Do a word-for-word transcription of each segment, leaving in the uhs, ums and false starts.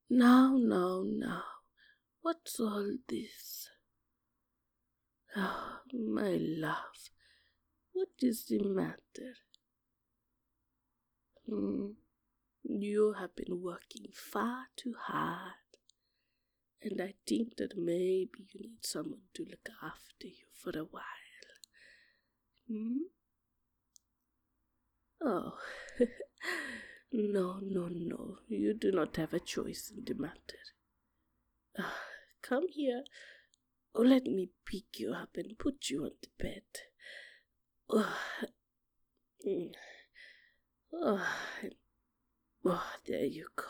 Now, now, now, what's all this? Ah, my love, what is the matter? Hmm, you have been working far too hard, and I think that maybe you need someone to look after you for a while. Hmm? Oh, no, no, no, you do not have a choice in the matter. Ah, come here. Oh, let me pick you up and put you on the bed. Oh, mm. oh, oh, there you go.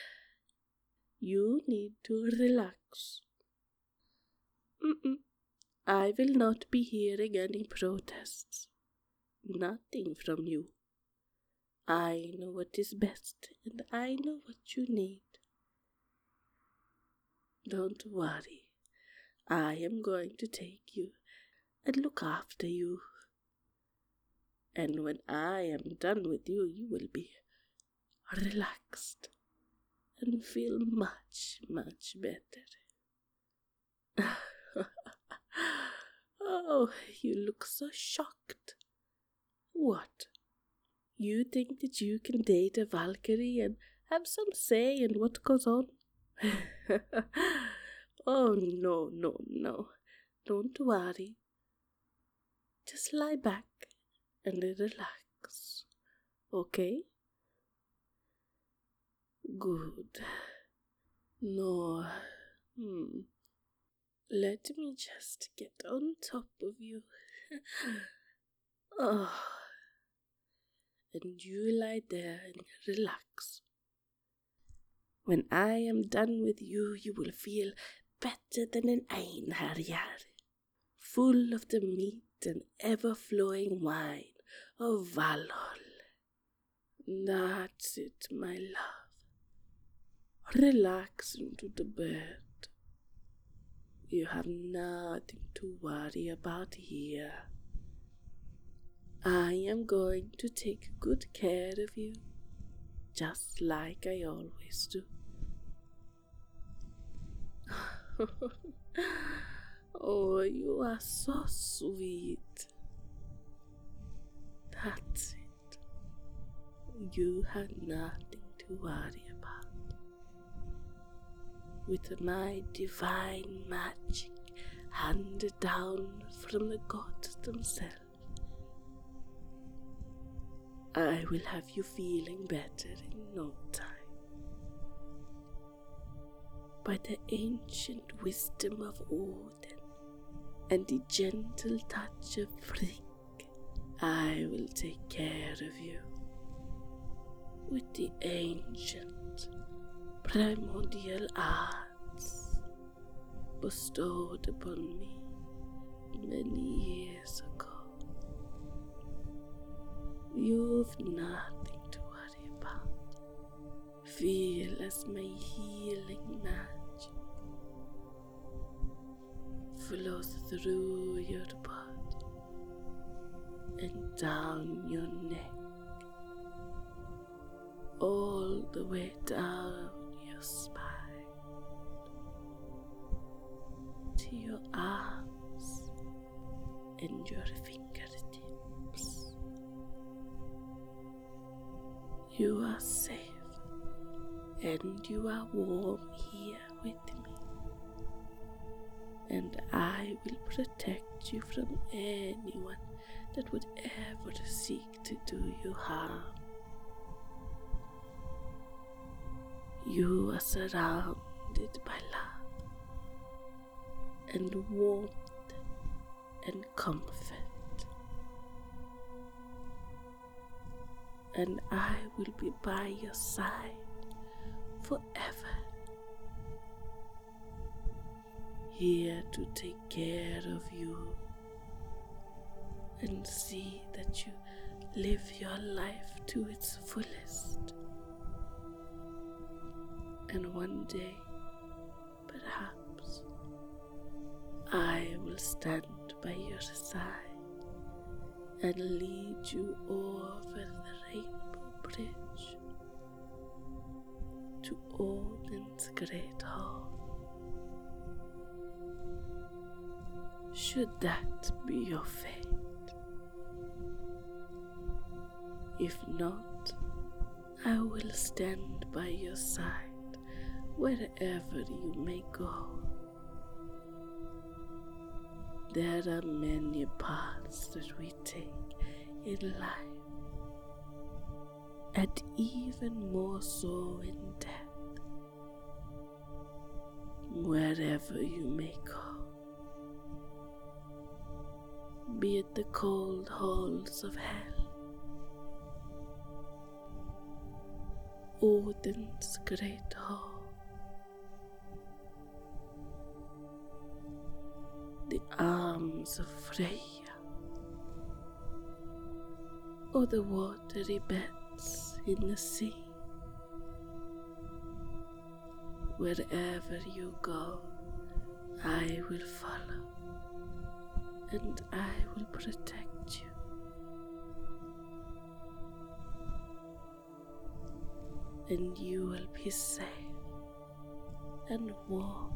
You need to relax. Mm-mm. I will not be hearing any protests. Nothing from you. I know what is best, and I know what you need. Don't worry. I am going to take you and look after you. And when I am done with you, you will be relaxed and feel much, much better. Oh, you look so shocked. What? You think that you can date a Valkyrie and have some say in what goes on? Oh, no, no, no. Don't worry. Just lie back and relax. Okay? Good. No. Hmm. Let me just get on top of you. Oh. And you lie there and relax. When I am done with you, you will feel better than an einherjar, full of the meat and ever-flowing wine of Valhall. That's it, my love. Relax into the bed. You have nothing to worry about here. I am going to take good care of you, just like I always do. Oh, you are so sweet. That's it. You have nothing to worry about. With my divine magic handed down from the gods themselves, I will have you feeling better in no time. By the ancient wisdom of Odin and the gentle touch of Frigg, I will take care of you. With the ancient, primordial arts bestowed upon me many years ago. You've nothing to worry about. Feel as my healing magic flows through your body and down your neck, all the way down your spine, to your arms and your fingertips. You are safe and you are warm here with me, and I will protect you from anyone that would ever seek to do you harm. You are surrounded by love and warmth and comfort, and I will be by your side forever, here to take care of you and see that you live your life to its fullest. And one day, perhaps, I will stand by your side and lead you over the rainbow bridge to Odin's great hall. Should that be your fate? If not, I will stand by your side wherever you may go. There are many paths that we take in life, and even more so in death. Wherever you may go, be it the cold halls of hell, Odin's great hall, the arms of Freya, or the watery beds in the sea. Wherever you go, I will follow, and I will protect you. And you will be safe and warm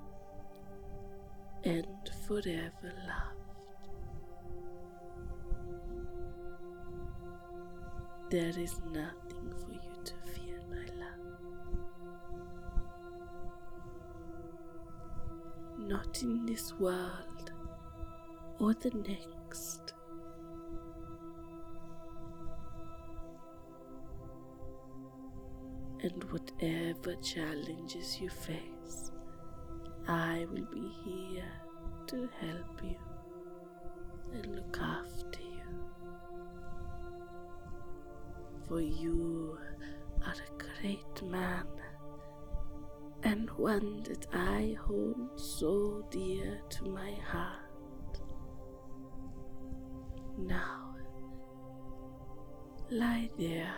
and forever loved. There is nothing for you to fear, my love. Not in this world or the next. And whatever challenges you face, I will be here to help you and look after you. For you are a great man, and one that I hold so dear to my heart. Now, lie there.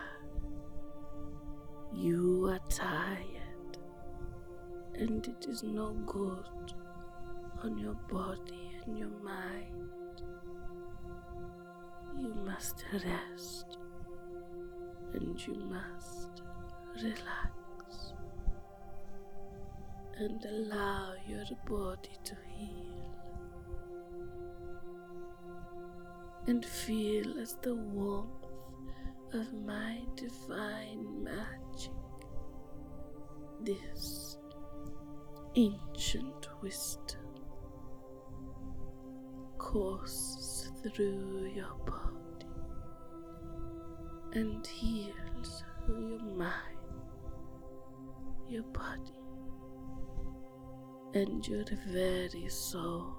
You are tired, and it is no good on your body and your mind. You must rest, and you must relax, and allow your body to heal, and feel as the warmth of my divine magic, this ancient wisdom, courses through your body and heals your mind, your body, and your very soul.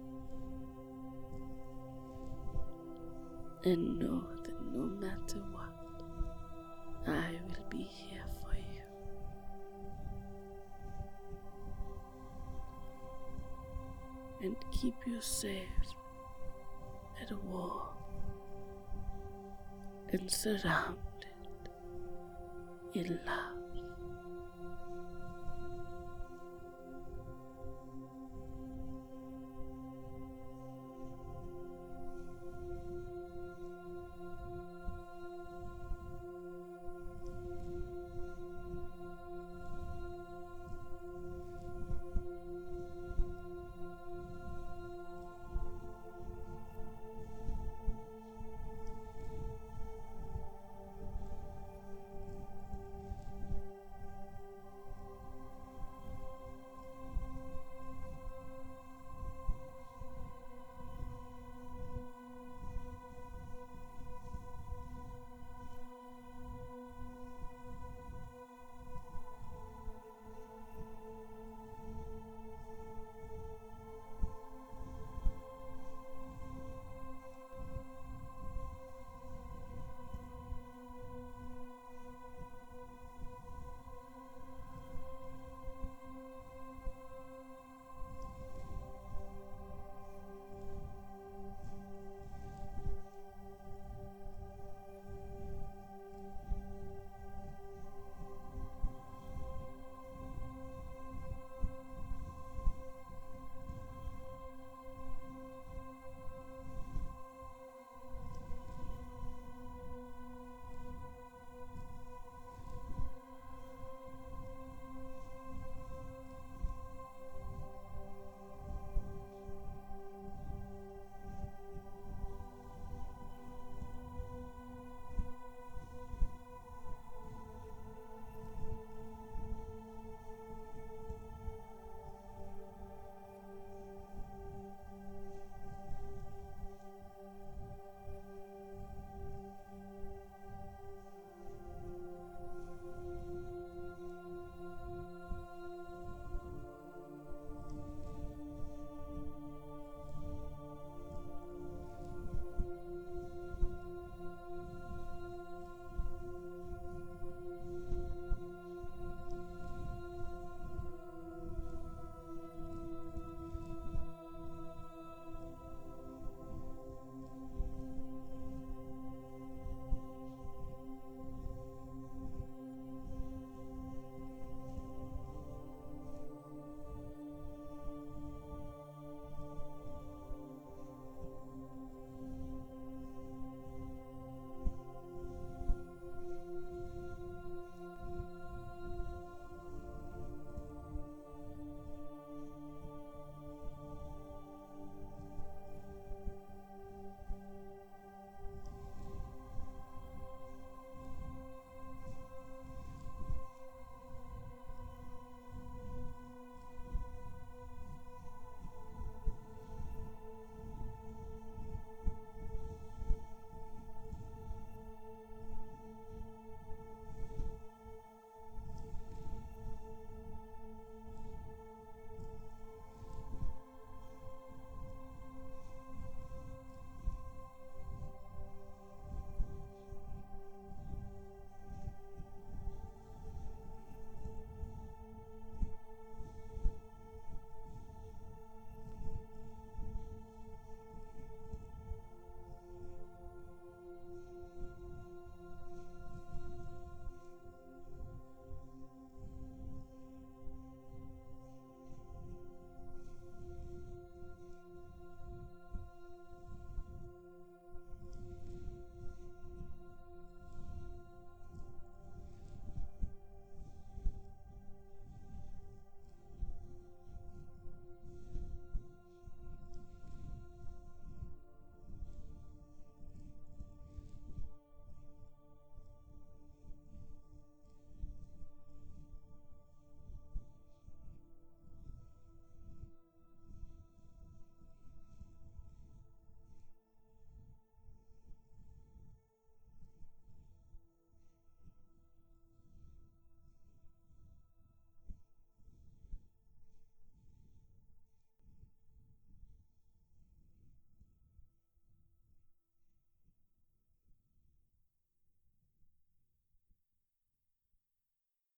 And know that no matter what, I will be here for you. And keep you safe and warm and surrounded in love.